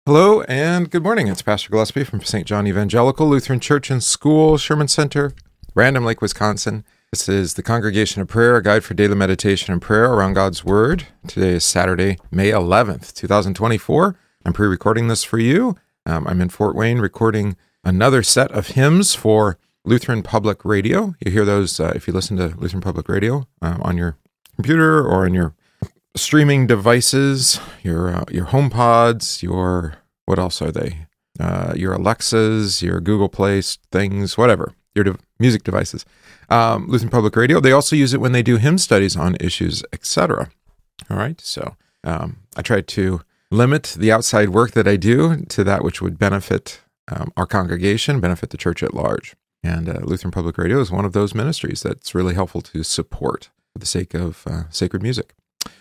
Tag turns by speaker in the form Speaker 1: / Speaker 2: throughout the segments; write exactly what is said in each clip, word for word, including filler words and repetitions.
Speaker 1: Hello and good morning. It's Pastor Gillespie from Saint John Evangelical Lutheran Church and School, Sherman Center, Random Lake, Wisconsin. This is the Congregation of Prayer, a guide for daily meditation and prayer around God's Word. Today is Saturday, May eleventh, twenty twenty-four. I'm pre-recording this for you. Um, I'm in Fort Wayne recording another set of hymns for Lutheran Public Radio. You hear those uh, if you listen to Lutheran Public Radio um, on your computer or on your streaming devices, your uh, your HomePods, your, what else are they? Uh, your Alexas, your Google Play things, whatever, your de- music devices. Um, Lutheran Public Radio, they also use it when they do hymn studies on issues, et cetera. All right, so um, I try to limit the outside work that I do to that which would benefit um, our congregation, benefit the church at large. And uh, Lutheran Public Radio is one of those ministries that's really helpful to support for the sake of uh, sacred music.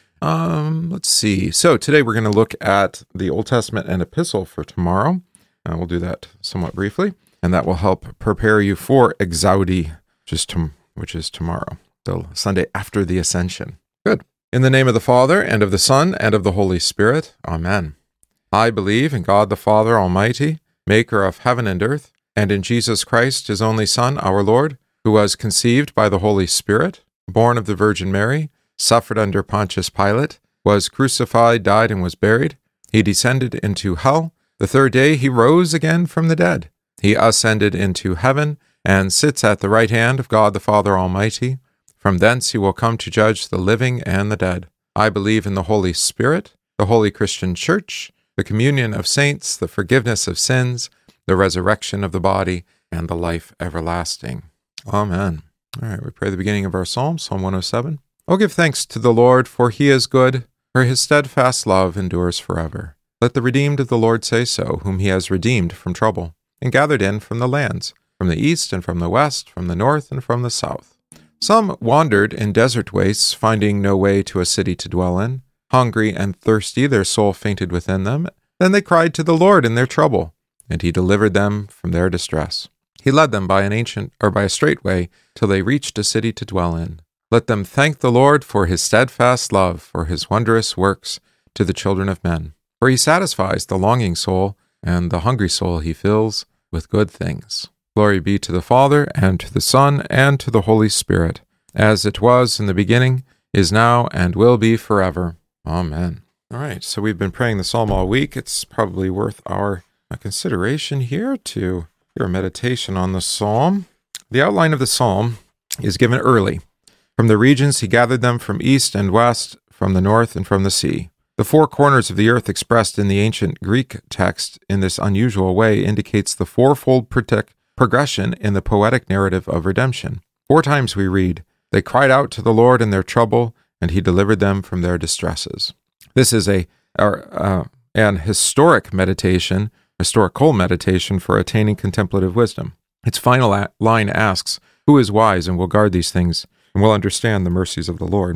Speaker 1: Um, let's see. So today we're going to look at the Old Testament and Epistle for tomorrow. Uh, we'll do that somewhat briefly, and that will help prepare you for Exaudi, which is, tom- which is tomorrow, so Sunday after the Ascension. Good. In the name of the Father, and of the Son, and of the Holy Spirit. Amen. I believe in God the Father Almighty, maker of heaven and earth, and in Jesus Christ, his only Son, our Lord, who was conceived by the Holy Spirit, born of the Virgin Mary, suffered under Pontius Pilate, was crucified, died, and was buried. He descended into hell. The third day he rose again from the dead. He ascended into heaven and sits at the right hand of God the Father Almighty. From thence he will come to judge the living and the dead. I believe in the Holy Spirit, the holy Christian Church, the communion of saints, the forgiveness of sins, the resurrection of the body, and the life everlasting. Amen. All right, we pray the beginning of our psalm, Psalm one oh seven. Oh, give thanks to the Lord, for he is good, for his steadfast love endures forever. Let the redeemed of the Lord say so, whom he has redeemed from trouble, and gathered in from the lands, from the east and from the west, from the north and from the south. Some wandered in desert wastes, finding no way to a city to dwell in. Hungry and thirsty, their soul fainted within them. Then they cried to the Lord in their trouble, and he delivered them from their distress. He led them by an ancient or by a straight way till they reached a city to dwell in. Let them thank the Lord for his steadfast love, for his wondrous works to the children of men. For he satisfies the longing soul, and the hungry soul he fills with good things. Glory be to the Father, and to the Son, and to the Holy Spirit, as it was in the beginning, is now, and will be forever. Amen. All right, so we've been praying the psalm all week. It's probably worth our consideration here to your meditation on the psalm. The outline of the psalm is given early. From the regions he gathered them from east and west, from the north and from the sea. The four corners of the earth expressed in the ancient Greek text in this unusual way indicates the fourfold protect, progression in the poetic narrative of redemption. Four times we read, they cried out to the Lord in their trouble, and he delivered them from their distresses. This is a uh, an historic meditation, historical meditation for attaining contemplative wisdom. Its final a- line asks, who is wise and will guard these things, and will understand the mercies of the Lord.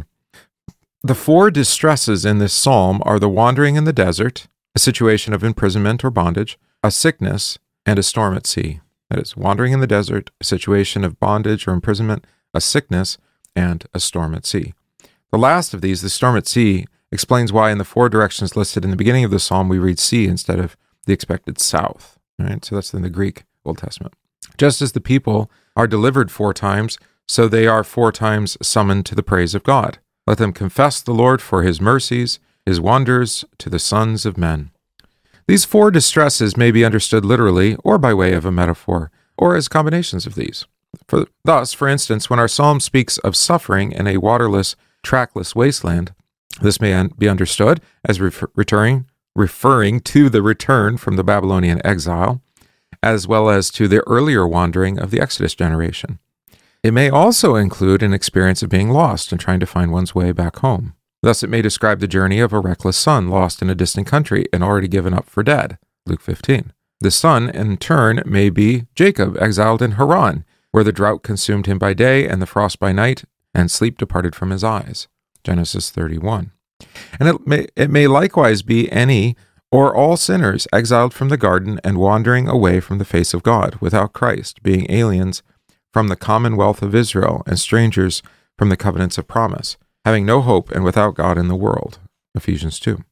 Speaker 1: The four distresses in this psalm are the wandering in the desert, a situation of imprisonment or bondage, a sickness, and a storm at sea. That is, wandering in the desert, a situation of bondage or imprisonment, a sickness, and a storm at sea. The last of these, the storm at sea, explains why in the four directions listed in the beginning of the psalm we read sea instead of the expected south. All right, so that's in the Greek Old Testament. Just as the people are delivered four times, so they are four times summoned to the praise of God. Let them confess the Lord for his mercies, his wonders to the sons of men. These four distresses may be understood literally or by way of a metaphor, or as combinations of these. For, thus, for instance, when our psalm speaks of suffering in a waterless, trackless wasteland, this may un- be understood as refer- returning, referring to the return from the Babylonian exile, as well as to the earlier wandering of the Exodus generation. It may also include an experience of being lost and trying to find one's way back home. Thus, it may describe the journey of a reckless son lost in a distant country and already given up for dead, Luke fifteen. The son, in turn, may be Jacob, exiled in Haran, where the drought consumed him by day and the frost by night, and sleep departed from his eyes, Genesis thirty-one. And it may, it may likewise be any or all sinners exiled from the garden and wandering away from the face of God, without Christ, being aliens from the commonwealth of Israel and strangers from the covenants of promise, having no hope and without God in the world. Ephesians two.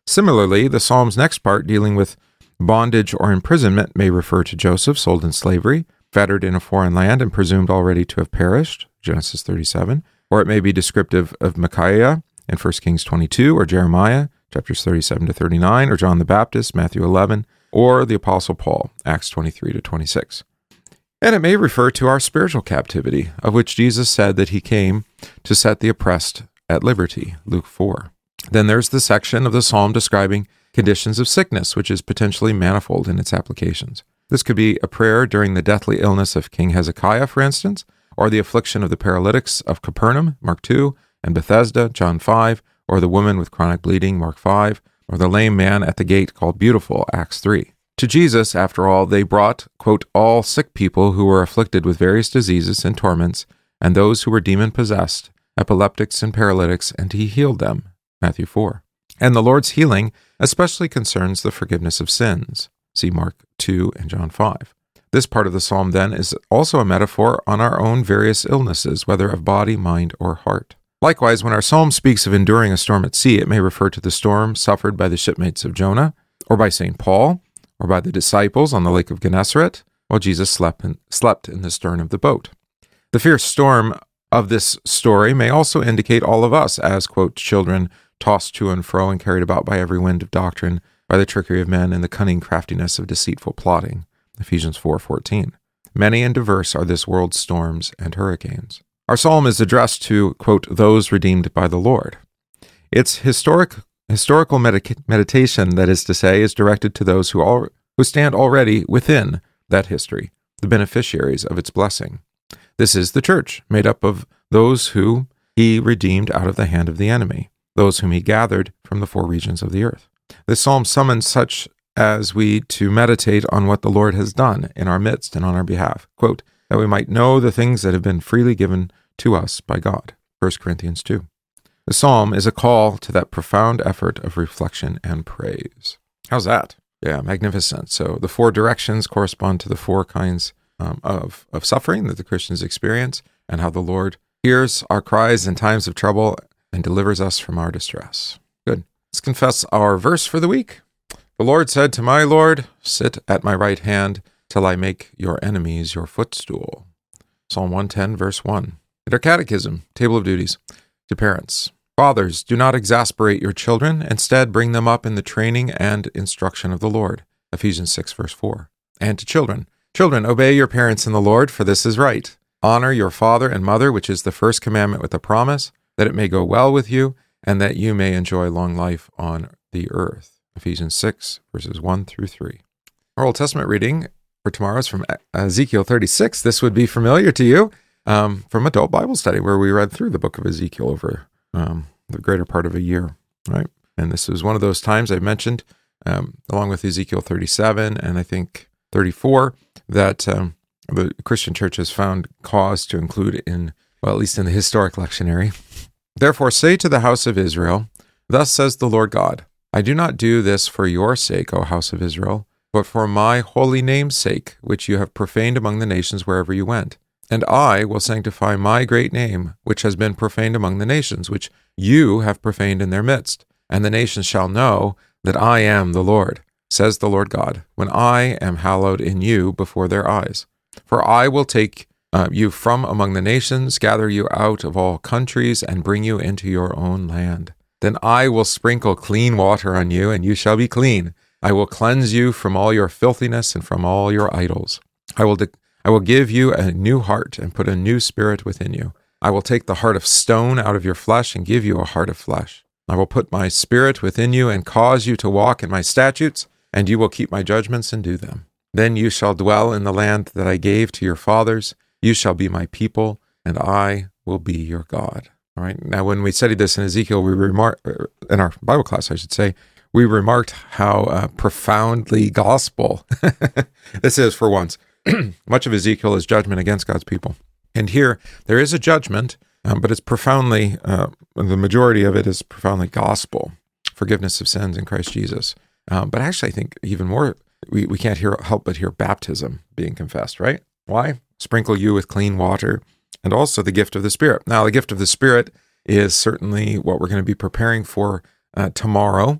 Speaker 1: Similarly, the psalm's next part, dealing with bondage or imprisonment, may refer to Joseph, sold in slavery, fettered in a foreign land, and presumed already to have perished, Genesis thirty-seven. Or it may be descriptive of Micaiah in First Kings twenty-two, or Jeremiah, chapters thirty-seven to thirty-nine, or John the Baptist, Matthew eleven, or the Apostle Paul, Acts twenty-three to twenty-six. And it may refer to our spiritual captivity, of which Jesus said that he came to set the oppressed at liberty, Luke four. Then there's the section of the psalm describing conditions of sickness, which is potentially manifold in its applications. This could be a prayer during the deathly illness of King Hezekiah, for instance, or the affliction of the paralytics of Capernaum, Mark two, and Bethesda, John five, or the woman with chronic bleeding, Mark five, or the lame man at the gate called Beautiful, Acts three. To Jesus, after all, they brought, quote, all sick people who were afflicted with various diseases and torments, and those who were demon-possessed, epileptics and paralytics, and he healed them, Matthew four. And the Lord's healing especially concerns the forgiveness of sins, see Mark two and John five. This part of the psalm, then, is also a metaphor on our own various illnesses, whether of body, mind, or heart. Likewise, when our psalm speaks of enduring a storm at sea, it may refer to the storm suffered by the shipmates of Jonah, or by Saint Paul, or by the disciples on the lake of Gennesaret, while Jesus slept in, slept in the stern of the boat. The fierce storm of this story may also indicate all of us as, quote, children tossed to and fro and carried about by every wind of doctrine, by the trickery of men and the cunning craftiness of deceitful plotting, Ephesians four fourteen. Many and diverse are this world's storms and hurricanes. Our psalm is addressed to, quote, those redeemed by the Lord. Its historic historical medica- meditation, that is to say, is directed to those who, all, who stand already within that history, the beneficiaries of its blessing. This is the church, made up of those who he redeemed out of the hand of the enemy, those whom he gathered from the four regions of the earth. This psalm summons such as we to meditate on what the Lord has done in our midst and on our behalf, quote, that we might know the things that have been freely given to us by God, First Corinthians two. The psalm is a call to that profound effort of reflection and praise. How's that? Yeah, magnificent. So the four directions correspond to the four kinds um, of, of suffering that the Christians experience, and how the Lord hears our cries in times of trouble and delivers us from our distress. Good. Let's confess our verse for the week. The Lord said to my Lord, sit at my right hand till I make your enemies your footstool. Psalm one ten, verse one. And our catechism, table of duties. To parents, fathers, do not exasperate your children, instead bring them up in the training and instruction of the Lord. Ephesians six, verse four. And to children, children, obey your parents in the Lord, for this is right. Honor your father and mother, which is the first commandment with a promise, that it may go well with you, and that you may enjoy long life on the earth. Ephesians six, verses one through three. Our Old Testament reading for tomorrow is from Ezekiel thirty-six. This would be familiar to you. Um, from Adult Bible Study, where we read through the book of Ezekiel over um, the greater part of a year, right? And this is one of those times I mentioned, um, along with Ezekiel thirty-seven and I think thirty-four, that um, the Christian church has found cause to include in, well, at least in the historic lectionary. Therefore say to the house of Israel, thus says the Lord God, I do not do this for your sake, O house of Israel, but for my holy name's sake, which you have profaned among the nations wherever you went. And I will sanctify my great name, which has been profaned among the nations, which you have profaned in their midst. And the nations shall know that I am the Lord, says the Lord God, when I am hallowed in you before their eyes. For I will take uh, you from among the nations, gather you out of all countries, and bring you into your own land. Then I will sprinkle clean water on you, and you shall be clean. I will cleanse you from all your filthiness and from all your idols. I will de- I will give you a new heart and put a new spirit within you. I will take the heart of stone out of your flesh and give you a heart of flesh. I will put my spirit within you and cause you to walk in my statutes, and you will keep my judgments and do them. Then you shall dwell in the land that I gave to your fathers. You shall be my people, and I will be your God. All right. Now, when we studied this in Ezekiel, we remarked, in our Bible class, I should say, we remarked how uh, profoundly gospel this is for once. Much of Ezekiel is judgment against God's people. And here, there is a judgment, um, but it's profoundly, uh, the majority of it is profoundly gospel, forgiveness of sins in Christ Jesus. Um, but actually, I think even more, we, we can't hear, help but hear baptism being confessed, right? Why? Sprinkle you with clean water, and also the gift of the Spirit. Now, the gift of the Spirit is certainly what we're going to be preparing for uh, tomorrow,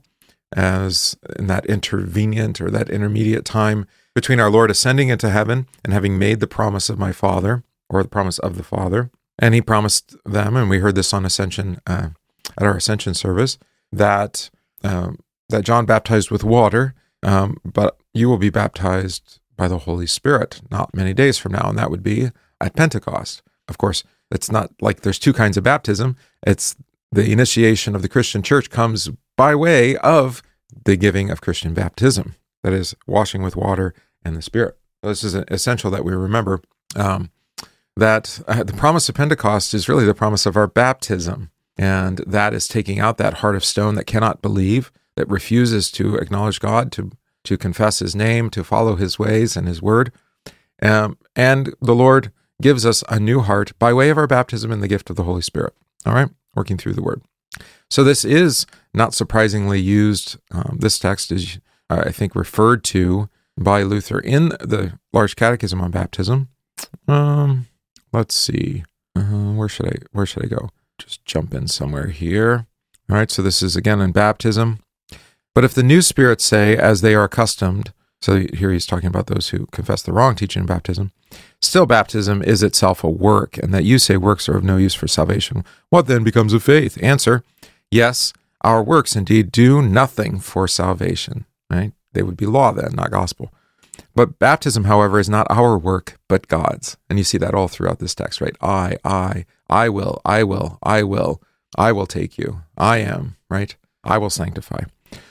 Speaker 1: as in that intervenient or that intermediate time between our Lord ascending into heaven and having made the promise of my Father, or the promise of the Father. And he promised them, and we heard this on Ascension, uh, at our Ascension service, that um, that John baptized with water, um, but you will be baptized by the Holy Spirit not many days from now, and that would be at Pentecost. Of course, it's not like there's two kinds of baptism. It's the initiation of the Christian church comes by way of the giving of Christian baptism, that is, washing with water and the Spirit. So this is essential that we remember um, that uh, the promise of Pentecost is really the promise of our baptism, and that is taking out that heart of stone that cannot believe, that refuses to acknowledge God, to to confess his name, to follow his ways and his word. Um, and the Lord gives us a new heart by way of our baptism and the gift of the Holy Spirit. All right, working through the word. So this is not surprisingly used. Um, this text is, uh, I think, referred to by Luther in the Large Catechism on baptism. Um, let's see, uh, where should I where should I go? Just jump in somewhere here. All right, so this is again in baptism. But if the new spirits say, as they are accustomed, so here he's talking about those who confess the wrong teaching in baptism, still baptism is itself a work, and that you say works are of no use for salvation. What then becomes of faith? Answer, yes, our works indeed do nothing for salvation, right? They would be law then, not gospel. But baptism, however, is not our work, but God's. And you see that all throughout this text, right? I, I, I will, I will, I will, I will take you. I am, right? I will sanctify.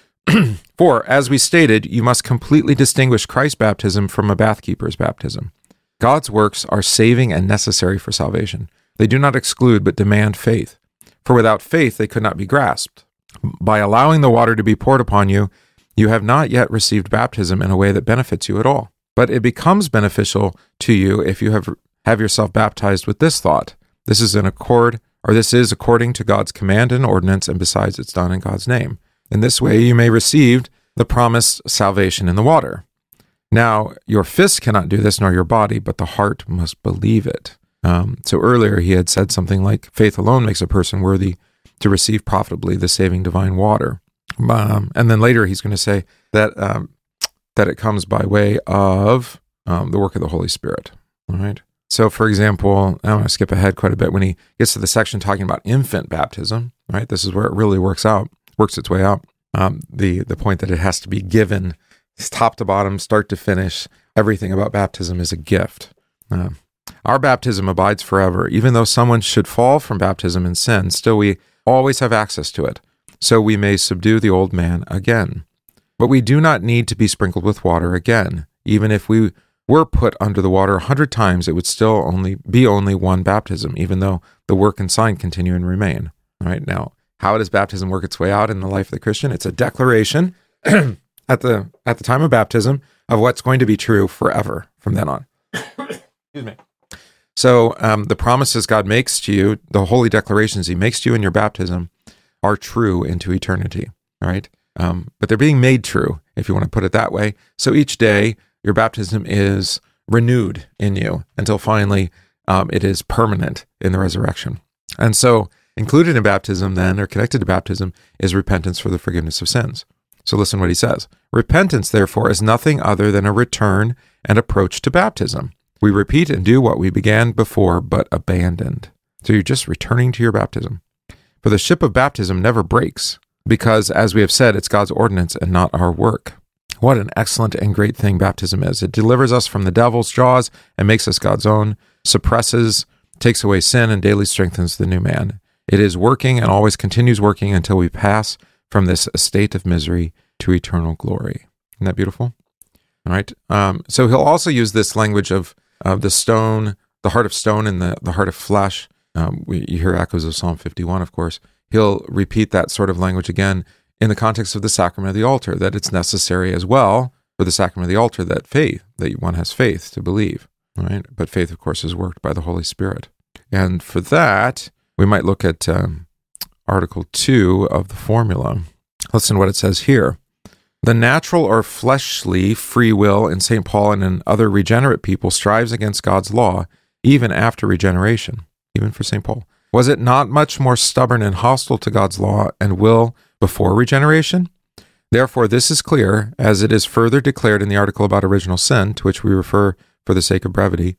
Speaker 1: For, as we stated, you must completely distinguish Christ's baptism from a bathkeeper's baptism. God's works are saving and necessary for salvation. They do not exclude, but demand faith. For without faith, they could not be grasped. By allowing the water to be poured upon you, you have not yet received baptism in a way that benefits you at all. But it becomes beneficial to you if you have have yourself baptized with this thought. This is in accord, or this is according to God's command and ordinance, and besides, it's done in God's name. In this way, you may receive the promised salvation in the water. Now, your fist cannot do this, nor your body, but the heart must believe it. Um, so earlier, he had said something like, faith alone makes a person worthy to receive profitably the saving divine water. Um, and then later, he's going to say that um, that it comes by way of um, the work of the Holy Spirit. All right. So, for example, I'm going to skip ahead quite a bit. When he gets to the section talking about infant baptism, right? This is where it really works out. works its way out. Um, the the point that it has to be given, top to bottom, start to finish, everything about baptism is a gift. Uh, our baptism abides forever. Even though someone should fall from baptism in sin, still we always have access to it, so we may subdue the old man again. But we do not need to be sprinkled with water again. Even if we were put under the water a hundred times, it would still only be only one baptism, even though the work and sign continue and remain. All right, now, how does baptism work its way out in the life of the Christian? It's a declaration at the at the time of baptism of what's going to be true forever from then on. Excuse me. So um, the promises God makes to you, the holy declarations he makes to you in your baptism, are true into eternity, right? Um, but they're being made true, if you want to put it that way. So each day, your baptism is renewed in you until finally um, it is permanent in the resurrection. And so included in baptism then, or connected to baptism, is repentance for the forgiveness of sins. So listen what he says. Repentance, therefore, is nothing other than a return and approach to baptism. We repeat and do what we began before, but abandoned. So you're just returning to your baptism. For the ship of baptism never breaks, because, as we have said, it's God's ordinance and not our work. What an excellent and great thing baptism is. It delivers us from the devil's jaws and makes us God's own, suppresses, takes away sin, and daily strengthens the new man. It is working and always continues working until we pass from this state of misery to eternal glory. Isn't that beautiful? All right. Um, so he'll also use this language of, of the stone, the heart of stone and the, the heart of flesh. Um, we, you hear echoes of Psalm fifty-one, of course. He'll repeat that sort of language again in the context of the sacrament of the altar, that it's necessary as well for the sacrament of the altar that faith, that one has faith to believe. All right. But faith, of course, is worked by the Holy Spirit. And for that, we might look at um, Article two of the formula. Listen to what it says here. The natural or fleshly free will in Saint Paul and in other regenerate people strives against God's law, even after regeneration, even for Saint Paul. Was it not much more stubborn and hostile to God's law and will before regeneration? Therefore, this is clear, as it is further declared in the article about original sin, to which we refer for the sake of brevity.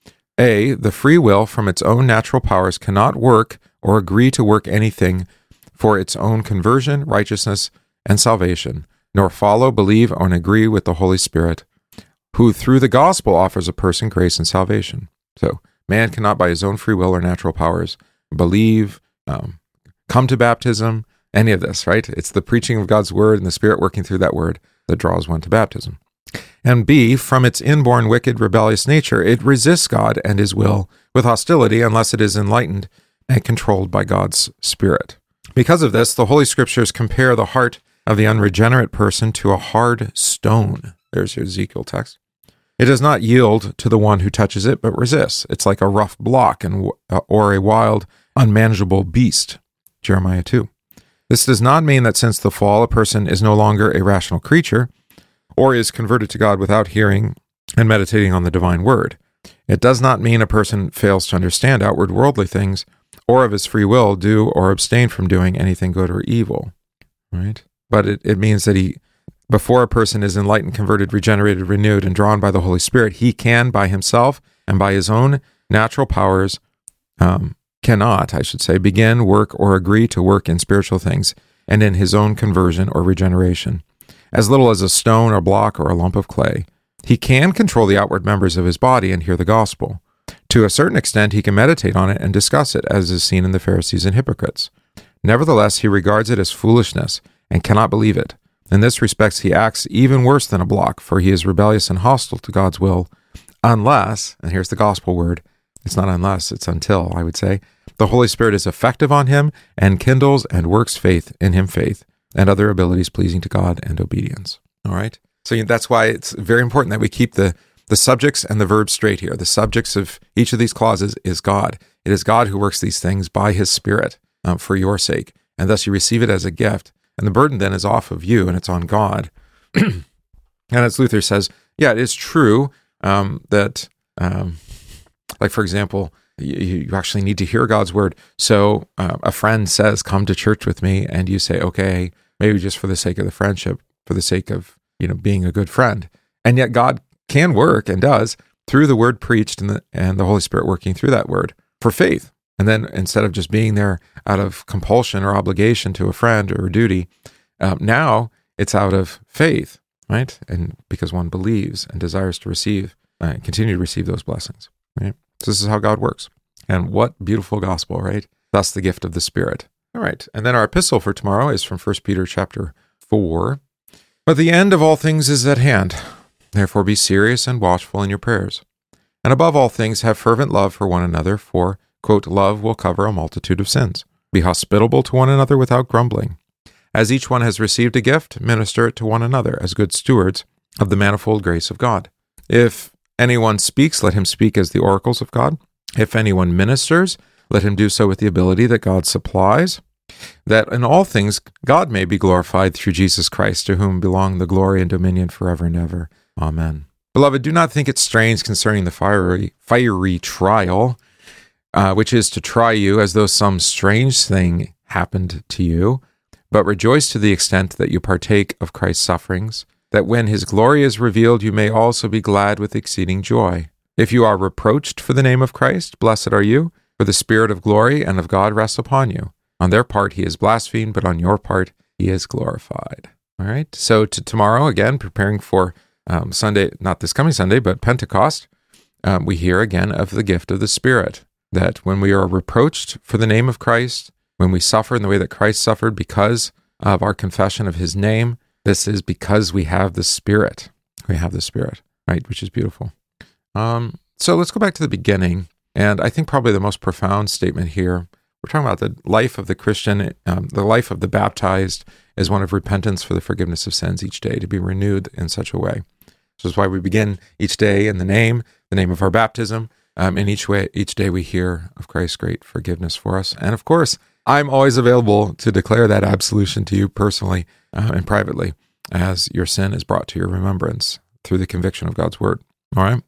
Speaker 1: A, the free will from its own natural powers cannot work or agree to work anything for its own conversion, righteousness, and salvation, nor follow, believe, or agree with the Holy Spirit, who through the gospel offers a person grace and salvation. So, man cannot by his own free will or natural powers believe, um, come to baptism, any of this, right? It's the preaching of God's word and the Spirit working through that word that draws one to baptism. And B, from its inborn wicked, rebellious nature, it resists God and his will with hostility unless it is enlightened and controlled by God's Spirit. Because of this, the Holy Scriptures compare the heart of the unregenerate person to a hard stone. There's your Ezekiel text. It does not yield to the one who touches it, but resists. It's like a rough block and or a wild, unmanageable beast. Jeremiah two. This does not mean that since the fall, a person is no longer a rational creature, or is converted to God without hearing and meditating on the divine word. It does not mean a person fails to understand outward worldly things, or of his free will do or abstain from doing anything good or evil. Right? But it, it means that he, before a person is enlightened, converted, regenerated, renewed, and drawn by the Holy Spirit, he can, by himself and by his own natural powers, um, cannot, I should say, begin, work, or agree to work in spiritual things and in his own conversion or regeneration. As little as a stone or block or a lump of clay. He can control the outward members of his body and hear the gospel. To a certain extent, he can meditate on it and discuss it, as is seen in the Pharisees and hypocrites. Nevertheless, he regards it as foolishness and cannot believe it. In this respect, he acts even worse than a block, for he is rebellious and hostile to God's will, unless, and here's the gospel word, it's not unless, it's until, I would say, the Holy Spirit is effective on him and kindles and works faith in him faith, and other abilities pleasing to God and obedience. All right? So that's why it's very important that we keep the, the subjects and the verbs straight here. The subjects of each of these clauses is God. It is God who works these things by his Spirit um, for your sake, and thus you receive it as a gift. And the burden then is off of you, and it's on God. And as Luther says, yeah, it is true um, that, um, like, for example, you, you actually need to hear God's word. So uh, a friend says, come to church with me, and you say, okay, maybe just for the sake of the friendship, for the sake of, you know, being a good friend. And yet God can work and does through the word preached and the, and the Holy Spirit working through that word for faith. And then instead of just being there out of compulsion or obligation to a friend or a duty, um, now it's out of faith, right? And because one believes and desires to receive uh, and continue to receive those blessings, right? So this is how God works. And what beautiful gospel, right? Thus the gift of the Spirit. All right. And then our epistle for tomorrow is from First Peter chapter four. But the end of all things is at hand. Therefore be serious and watchful in your prayers. And above all things have fervent love for one another, for quote, love will cover a multitude of sins. Be hospitable to one another without grumbling. As each one has received a gift, minister it to one another as good stewards of the manifold grace of God. If anyone speaks, let him speak as the oracles of God. If anyone ministers, let him do so with the ability that God supplies, that in all things God may be glorified through Jesus Christ, to whom belong the glory and dominion forever and ever. Amen. Beloved, do not think it strange concerning the fiery, fiery trial, Uh, which is to try you as though some strange thing happened to you, but rejoice to the extent that you partake of Christ's sufferings, that when his glory is revealed, you may also be glad with exceeding joy. If you are reproached for the name of Christ, blessed are you, for the Spirit of glory and of God rests upon you. On their part he is blasphemed, but on your part he is glorified. All right, so to tomorrow, again, preparing for um, Sunday, not this coming Sunday, but Pentecost, um, we hear again of the gift of the Spirit. That when we are reproached for the name of Christ, when we suffer in the way that Christ suffered because of our confession of his name, this is because we have the Spirit. We have the Spirit, right? Which is beautiful. Um, so let's go back to the beginning. And I think probably the most profound statement here, we're talking about the life of the Christian, um, the life of the baptized is one of repentance for the forgiveness of sins each day, to be renewed in such a way. So that's why we begin each day in the name, the name of our baptism. Um, and each way, each day we hear of Christ's great forgiveness for us. And of course, I'm always available to declare that absolution to you personally uh, and privately as your sin is brought to your remembrance through the conviction of God's word. All right?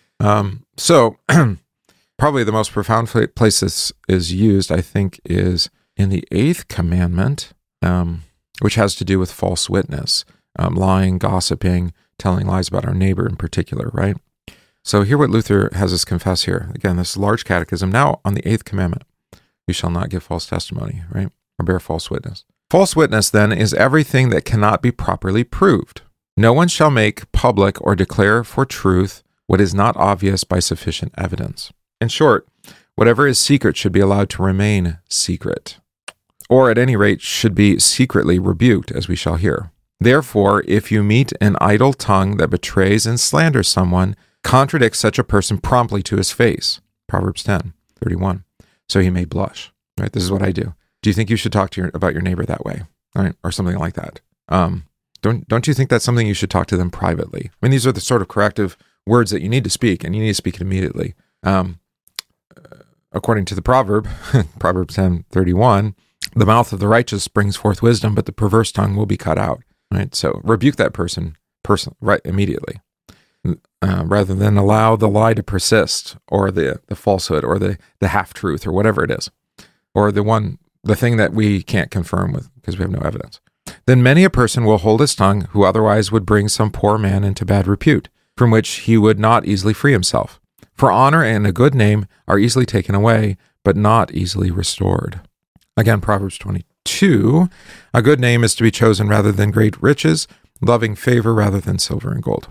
Speaker 1: Um, so probably the most profound place this is used, I think, is in the eighth commandment. Um, which has to do with false witness, um, lying, gossiping, telling lies about our neighbor in particular, right? So hear what Luther has us confess here. Again, this large catechism. Now on the eighth commandment, you shall not give false testimony, right? Or bear false witness. False witness, then, is everything that cannot be properly proved. No one shall make public or declare for truth what is not obvious by sufficient evidence. In short, whatever is secret should be allowed to remain secret, or at any rate should be secretly rebuked, as we shall hear. Therefore, if you meet an idle tongue that betrays and slanders someone, contradict such a person promptly to his face. Proverbs ten thirty-one. So he may blush. Right? This is what I do. Do you think you should talk to your about your neighbor that way, right? Or something like that? Um, don't don't you think that's something you should talk to them privately? I mean, these are the sort of corrective words that you need to speak, and you need to speak it immediately. Um, according to the proverb, Proverbs ten thirty-one, the mouth of the righteous brings forth wisdom, but the perverse tongue will be cut out. Right? So rebuke that person, person right immediately, uh, rather than allow the lie to persist, or the, the falsehood, or the, the half-truth, or whatever it is, or the one the thing that we can't confirm with because we have no evidence. Then many a person will hold his tongue who otherwise would bring some poor man into bad repute, from which he would not easily free himself. For honor and a good name are easily taken away, but not easily restored. Again, Proverbs twenty-two, a good name is to be chosen rather than great riches, loving favor rather than silver and gold.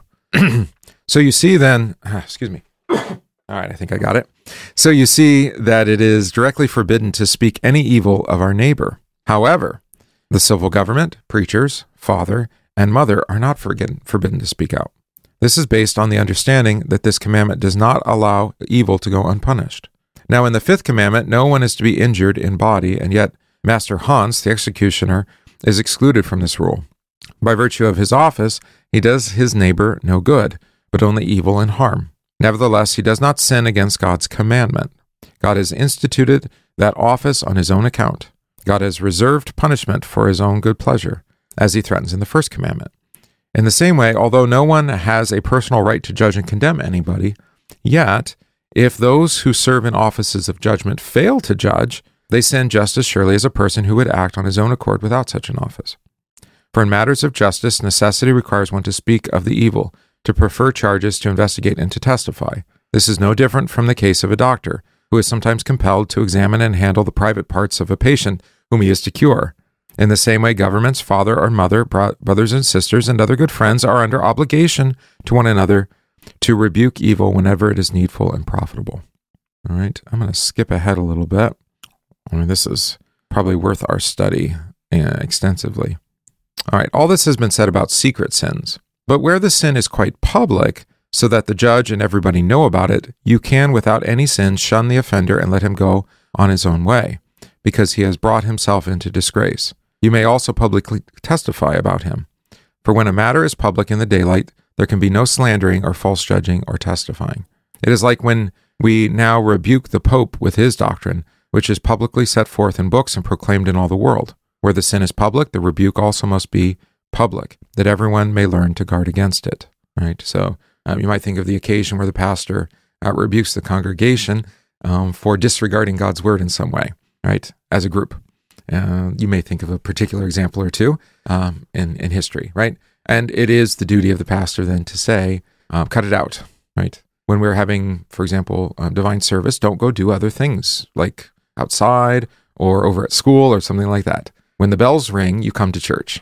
Speaker 1: So you see then, excuse me. All right, I think I got it. So you see that it is directly forbidden to speak any evil of our neighbor. However, the civil government, preachers, father, and mother are not forbidden, forbidden to speak out. This is based on the understanding that this commandment does not allow evil to go unpunished. Now, in the fifth commandment, no one is to be injured in body, and yet Master Hans, the executioner, is excluded from this rule. By virtue of his office, he does his neighbor no good, but only evil and harm. Nevertheless, he does not sin against God's commandment. God has instituted that office on his own account. God has reserved punishment for his own good pleasure, as he threatens in the first commandment. In the same way, although no one has a personal right to judge and condemn anybody, yet, if those who serve in offices of judgment fail to judge, they sin just as surely as a person who would act on his own accord without such an office. For in matters of justice, necessity requires one to speak of the evil, to prefer charges, to investigate, and to testify. This is no different from the case of a doctor, who is sometimes compelled to examine and handle the private parts of a patient whom he is to cure. In the same way, governments, father or mother, bro- brothers and sisters, and other good friends are under obligation to one another to rebuke evil whenever it is needful and profitable. All right, I'm going to skip ahead a little bit. I mean, this is probably worth our study uh, extensively. All right, all this has been said about secret sins. But where the sin is quite public, so that the judge and everybody know about it, you can, without any sin, shun the offender and let him go on his own way, because he has brought himself into disgrace. You may also publicly testify about him. For when a matter is public in the daylight, there can be no slandering or false judging or testifying. It is like when we now rebuke the Pope with his doctrine, which is publicly set forth in books and proclaimed in all the world. Where the sin is public, the rebuke also must be public, that everyone may learn to guard against it. Right? So um, you might think of the occasion where the pastor uh, rebukes the congregation um, for disregarding God's word in some way, right? As a group. Uh, you may think of a particular example or two um, in, in history, right? And it is the duty of the pastor then to say, uh, cut it out, right? When we're having, for example, um, divine service, don't go do other things like outside or over at school or something like that. When the bells ring, you come to church.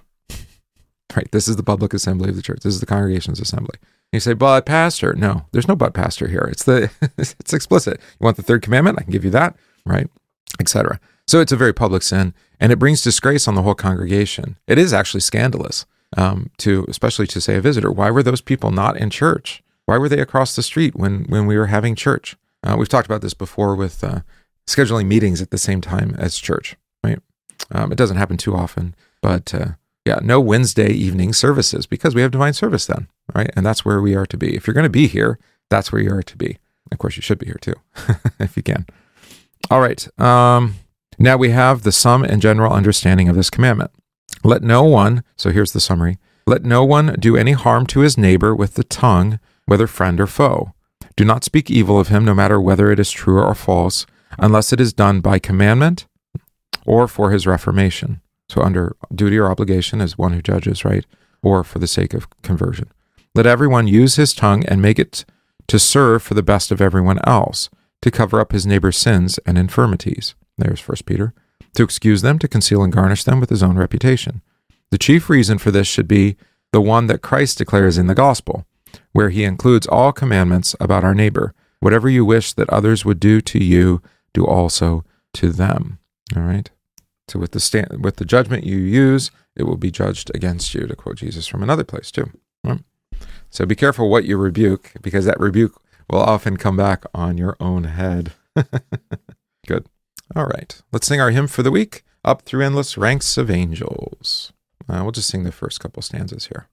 Speaker 1: Right, this is the public assembly of the church. This is the congregation's assembly. And you say, but pastor. No, there's no but pastor here. It's the it's explicit. You want the third commandment? I can give you that, right? et cetera. So it's a very public sin, and it brings disgrace on the whole congregation. It is actually scandalous um, to, especially to say a visitor. Why were those people not in church? Why were they across the street when when we were having church? Uh, we've talked about this before with uh, scheduling meetings at the same time as church, right? Um, it doesn't happen too often, but uh, yeah, no Wednesday evening services because we have divine service then, right? And that's where we are to be. If you're going to be here, that's where you are to be. Of course, you should be here too, if you can. All right. Um, now we have the sum and general understanding of this commandment. Let no one, so here's the summary, let no one do any harm to his neighbor with the tongue, whether friend or foe. Do not speak evil of him, no matter whether it is true or false, unless it is done by commandment or for his reformation. so under duty or obligation as one who judges, right, or for the sake of conversion. Let everyone use his tongue and make it to serve for the best of everyone else, to cover up his neighbor's sins and infirmities. There's First Peter. To excuse them, to conceal and garnish them with his own reputation. The chief reason for this should be the one that Christ declares in the gospel, where he includes all commandments about our neighbor. Whatever you wish that others would do to you, do also to them. All right? So with the stand, with the judgment you use, it will be judged against you, to quote Jesus from another place too. Right? So be careful what you rebuke, because that rebuke will often come back on your own head. Good. All right. Let's sing our hymn for the week, Up Through Endless Ranks of Angels. Uh, we'll just sing the first couple stanzas here.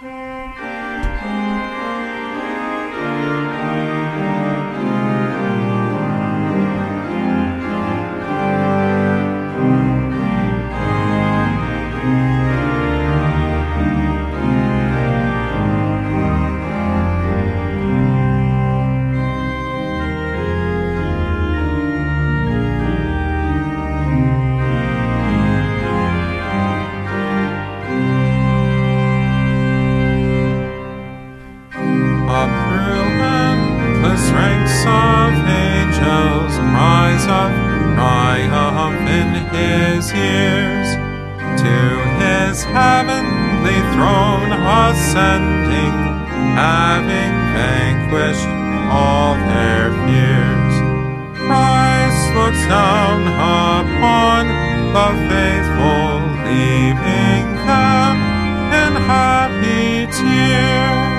Speaker 2: Ascending, having vanquished all their fears, Christ looks down upon the faithful, leaving them in happy tears.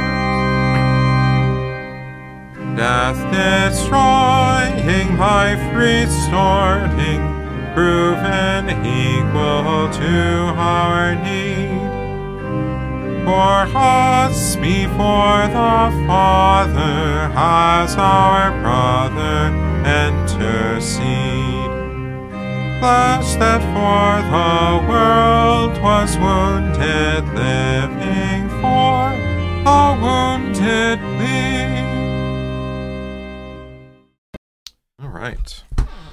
Speaker 2: Death destroying, life restoring, proven equal to our need. For us before the Father as our brother intercede. Flesh that for the world was wounded, living for a wounded thee.
Speaker 1: All right.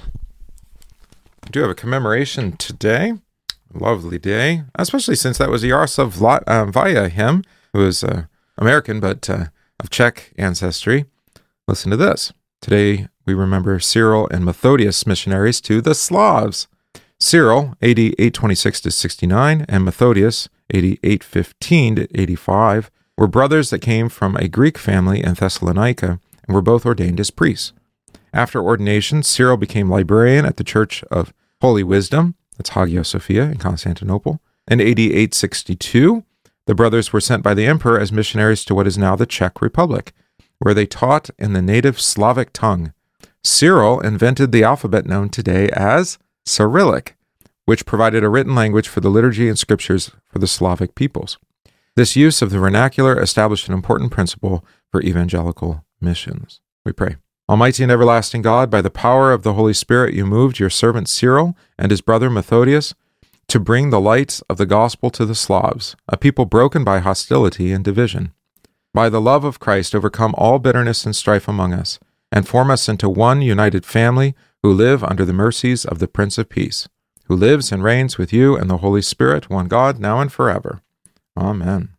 Speaker 1: I do have a commemoration today. Lovely day, especially since that was a Jaroslav um, Vaya hymn, who was uh, American but uh, of Czech ancestry. Listen to this. Today we remember Cyril and Methodius, missionaries to the Slavs. Cyril, A D eight twenty-six to sixty-nine, and Methodius, A D eight fifteen to eighty-five, were brothers that came from a Greek family in Thessalonica and were both ordained as priests. After ordination, Cyril became librarian at the Church of Holy Wisdom, that's Hagia Sophia in Constantinople. In A D eight sixty-two, the brothers were sent by the emperor as missionaries to what is now the Czech Republic, where they taught in the native Slavic tongue. Cyril invented the alphabet known today as Cyrillic, which provided a written language for the liturgy and scriptures for the Slavic peoples. This use of the vernacular established an important principle for evangelical missions. We pray. Almighty and everlasting God, by the power of the Holy Spirit, you moved your servant Cyril and his brother Methodius to bring the light of the gospel to the Slavs, a people broken by hostility and division. By the love of Christ, overcome all bitterness and strife among us, and form us into one united family who live under the mercies of the Prince of Peace, who lives and reigns with you and the Holy Spirit, one God, now and forever. Amen.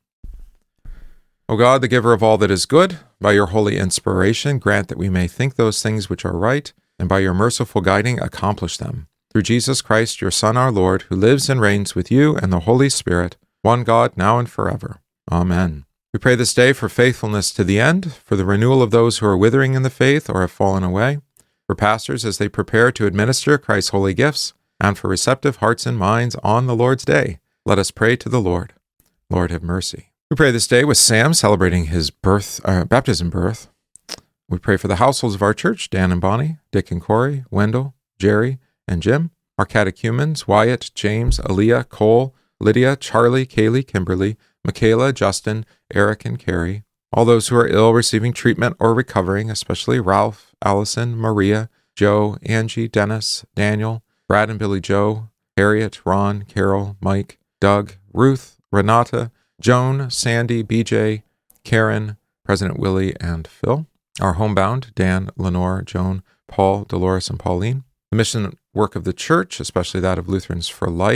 Speaker 1: O God, the giver of all that is good, by your holy inspiration, grant that we may think those things which are right, and by your merciful guiding, accomplish them. Through Jesus Christ, your Son, our Lord, who lives and reigns with you and the Holy Spirit, one God, now and forever. Amen. We pray this day for faithfulness to the end, for the renewal of those who are withering in the faith or have fallen away, for pastors as they prepare to administer Christ's holy gifts, and for receptive hearts and minds on the Lord's day. Let us pray to the Lord. Lord, have mercy. We pray this day with Sam celebrating his birth, uh, baptism birth. We pray for the households of our church, Dan and Bonnie, Dick and Corey, Wendell, Jerry, and Jim, our catechumens, Wyatt, James, Aaliyah, Cole, Lydia, Charlie, Kaylee, Kimberly, Michaela, Justin, Eric, and Carrie, all those who are ill, receiving treatment or recovering, especially Ralph, Allison, Maria, Joe, Angie, Dennis, Daniel, Brad and Billy Joe, Harriet, Ron, Carol, Mike, Doug, Ruth, Renata, Joan, Sandy, B J, Karen, President Willie, and Phil. Our homebound, Dan, Lenore, Joan, Paul, Dolores, and Pauline. The mission work of the church, especially that of Lutherans for Life,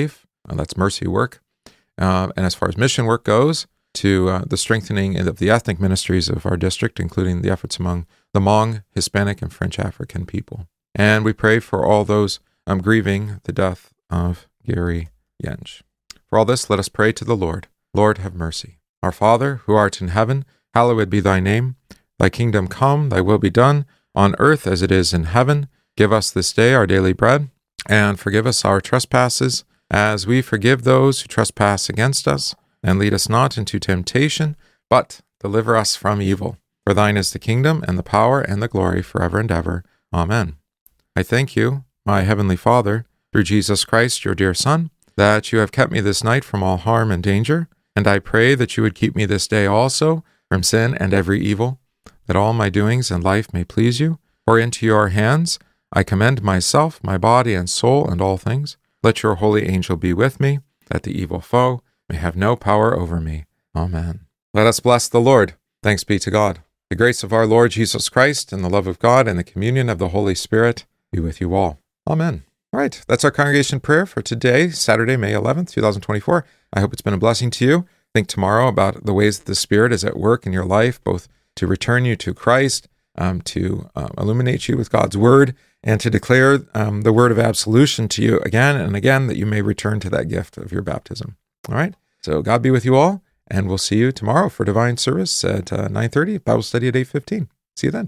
Speaker 1: Uh, that's mercy work. Uh, and as far as mission work goes, to uh, the strengthening of the ethnic ministries of our district, including the efforts among the Hmong, Hispanic, and French African people. And we pray for all those um, grieving the death of Gary Yench. For all this, let us pray to the Lord. Lord, have mercy. Our Father, who art in heaven, hallowed be thy name. Thy kingdom come, thy will be done, on earth as it is in heaven. Give us this day our daily bread, and forgive us our trespasses, as we forgive those who trespass against us. And lead us not into temptation, but deliver us from evil. For thine is the kingdom, and the power, and the glory, forever and ever. Amen. I thank you, my heavenly Father, through Jesus Christ, your dear Son, that you have kept me this night from all harm and danger, and I pray that you would keep me this day also from sin and every evil, that all my doings in life may please you. For into your hands I commend myself, my body and soul, and all things. Let your holy angel be with me, that the evil foe may have no power over me. Amen. Let us bless the Lord. Thanks be to God. The grace of our Lord Jesus Christ, and the love of God, and the communion of the Holy Spirit be with you all. Amen. All right, that's our congregation prayer for today, Saturday, May eleventh, twenty twenty-four. I hope it's been a blessing to you. Think tomorrow about the ways that the Spirit is at work in your life, both to return you to Christ, um, to um, illuminate you with God's Word, and to declare um, the word of absolution to you again and again, that you may return to that gift of your baptism. All right, so God be with you all, and we'll see you tomorrow for divine service at uh, nine thirty, Bible study at eight fifteen. See you then.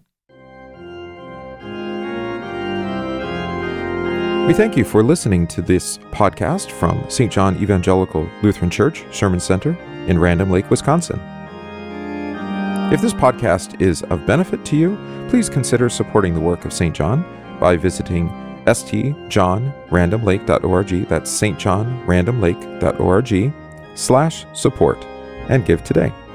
Speaker 1: We thank you for listening to this podcast from Saint John Evangelical Lutheran Church, Sherman Center in Random Lake, Wisconsin. If this podcast is of benefit to you, please consider supporting the work of Saint John by visiting s t john random lake dot org, that's s t john random lake dot org slash support, and give today.